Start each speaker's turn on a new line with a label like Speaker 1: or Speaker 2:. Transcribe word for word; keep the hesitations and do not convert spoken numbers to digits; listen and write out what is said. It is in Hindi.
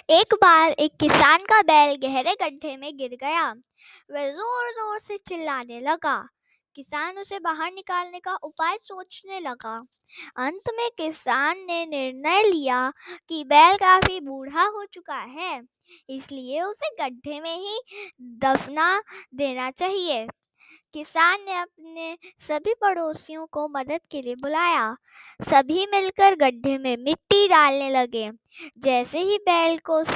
Speaker 1: एक बार एक किसान का बैल गहरे गड्ढे में गिर गया। वह जोर जोर से चिल्लाने लगा। किसान उसे बाहर निकालने का उपाय सोचने लगा। अंत में किसान ने निर्णय लिया कि बैल काफी बूढ़ा हो चुका है, इसलिए उसे गड्ढे में ही दफना देना चाहिए। किसान ने अपने सभी पड़ोसियों को मदद के लिए बुलाया। सभी मिलकर गड्ढे में मिट्टी डालने लगे। जैसे ही बैल को